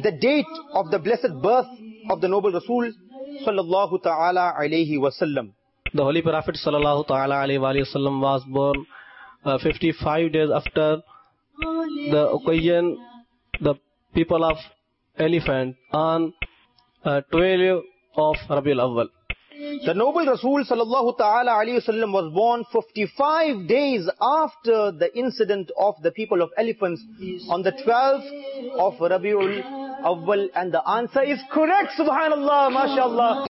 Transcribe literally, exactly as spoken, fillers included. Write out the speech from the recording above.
the date of the blessed birth of the noble Rasul sallallahu ta'ala alayhi wasallam. The Holy Prophet sallallahu ta'ala alayhi wasallam was born uh, fifty-five days after the occasion, the people of Elephant, on uh, twelve of Rabiul Awwal. The noble Rasul sallallahu ta'ala alayhi wasallam was born fifty-five days after the incident of the people of elephants on the twelfth of Rabiul Awwal, and the answer is correct. Subhanallah, mashallah.